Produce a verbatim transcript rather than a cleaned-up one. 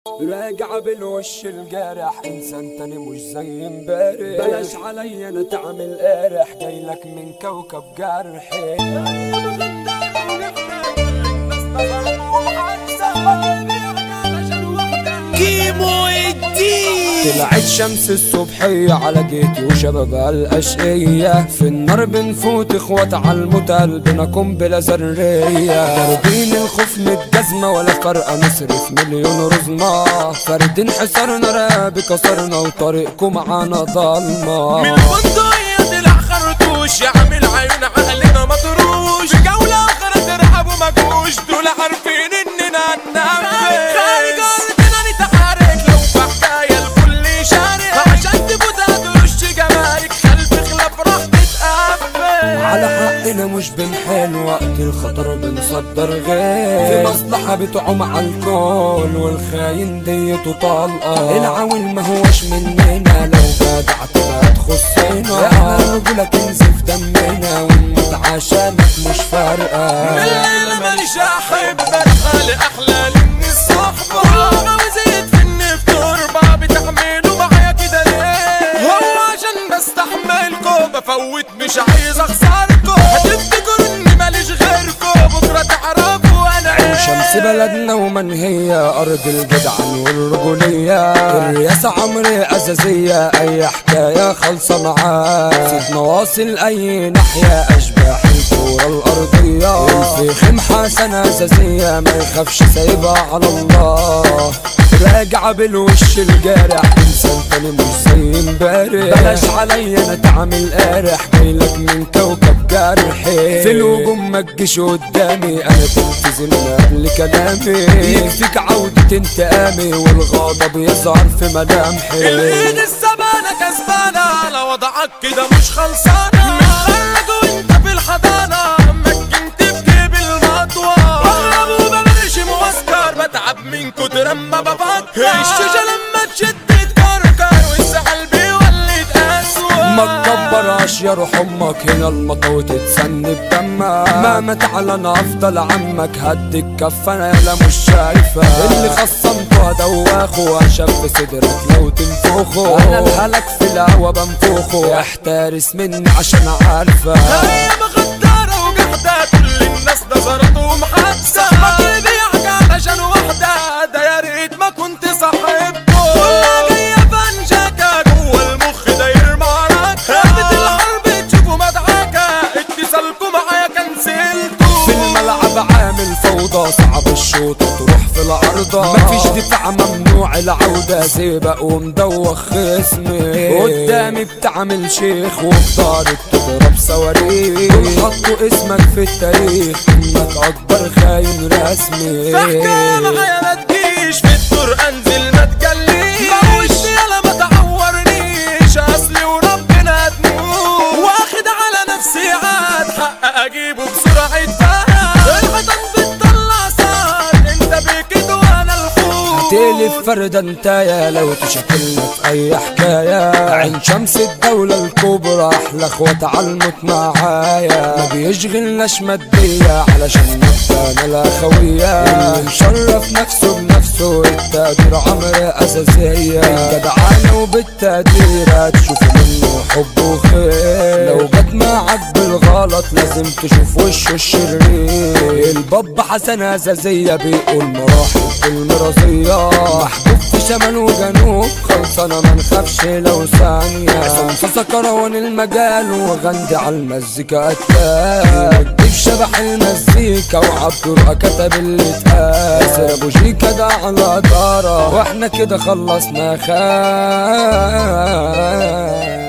راجع بالوش الجارح، انسان تاني مش زي امبارح. بلاش عليا انا تعمل قارح، جايلك من كوكب جرحي. كيمو الدين طلعت شمس الصبحية على جيتي وشبابها الأشقية، في النار بنفوت اخوات عالموت قلبنا قنبلة ذرية. ضاربين الخوف متجزمة ولا فرقة، نصرف مليون رزمة. فاردين حصارنا رقابي كسرنا وطريقكم معانا ضلمة. من البندقية طلع خرطوش يعمل عيون عقلنا مطروش. في جولة أخرى ترحب ومجوش، دول عارفين إننا هننفذ. خارج أرضنا نتحرك لو في حكاية الكل شارك، عشان تفوت هترش جمارك خلف خلاف راح تتقفل. على حقنا مش بنحل، وقت الخطر بنصدر غير. في مصلحة بتعوم على الكل والخاين ديته طلقة. العويل ما هوش مننا، لو جدع تبقى تخصنا. احنا الرجولة كنز في دمنا، ونموت عشانك مش فارقة. من الليلة ماليش أحبك، خالي أحلى لإني الصحبة. كل ما وزيت في النف تربة بتحملوا معايا كده ليه؟ هو عشان بستحملكوا بفوت مش عايز أخسركوا. هتفتكروا إني ماليش غيركوا، بكرة تعرفوا أنا إيه. شمس بلدنا ومنهية، أرض الجدعان والرجولية. الرياسة عمري أساسية، أي حكاية خالصة معاه. سيدنا واصل أي ناحية، أشباح الكورة الأرضية. الفخم حسنة أساسية، ما يخافش سايبها على الله. راجع بالوش الجارح، انسان تاني مش زي امبارح. بلاش عليا انا تعمل قارح، جايلك من كوكب جرحي. في الهجوم ما تجيش قدامي، انا تنفذ من قبل كلامي. يكفيك عودة انتقامي، والغضب يظهر في ملامحي. الايد السبانة كسبانة، على وضعك كده مش خلصانة. متخرج وانت في الحضانة، مكنت في جيب المطوة. بهرب وبمرش موسكر، بتعب من كتر اما بفكر. الشاشة لما تشد تكركر، والزعل بيولد أسوأ. ما تكبرهاش يا روح امك، هنا المطوة تتسن بدمك. مهما تعلن افضل عمك، هدي الكفة انا يالا مش شايفة. اللي خصمته هدوخه، واشف صدرك لو تنفخه. انا الهلك في الهوا بنفخه، احترس مني عشان عارفة. هي مخدرة وجحدة، كل الناس نظرته ومحادثة. صاحبك يبيعك علشان واحدة، ده يا ريت ما كنت صاحبه. كلها جاية فنجكة، جوه المخ داير معركة. قامت الحرب تشوفوا مدعكة، اتصالكوا معايا كنسلتوا. في الملعب عامل فوضى، صعب الشوطة تروح في العرضة. مفيش دفاع ممنوع العودة، سيبق ومدوخ خصمي. قدامي بتعمل شيخ، وبدارك تضرب صواريخ. دول حطوا اسمك في التاريخ، انك اكبر خاين رسمي. فحكاية معايا ما تجيش، في الدور انزل ما تجليش. موشني يالا ما تعورنيش، اصلي وربنا تموت. واخد على نفسي عاد، حق اجيبه بسرعة فهد. الحيطان بتطلع صار، انت بكد وانا الحوت. تقلب فردة انتايا، لو تشكلنا في اي حكاية. عين شمس الدولة الكبرى، احلى اخوات عالموت معايا. ما بيشغلناش مادية، علشان نبقى الاخوية. اللي مشرف نفسه بنفسه، التقدير عمر اساسية. الجدعانة وبالتقدير هتشوفوا منه حب وخير. لو جت معاك بالغلط لازم تشوف وشه الشرير. الباب حسن اساسية، بيقول مراحب بالمرازية. محبوب في شمال وجنوب، خلصانة ما نخافش لو ثانية. عصام كروان المجال، وغندي على المزيكا قتال. وديف شبح المزيكا، وعبد الرقا كتب اللي اتقال. ياسر ابو جيكا ده على دارة، واحنا كده خلصنا خير.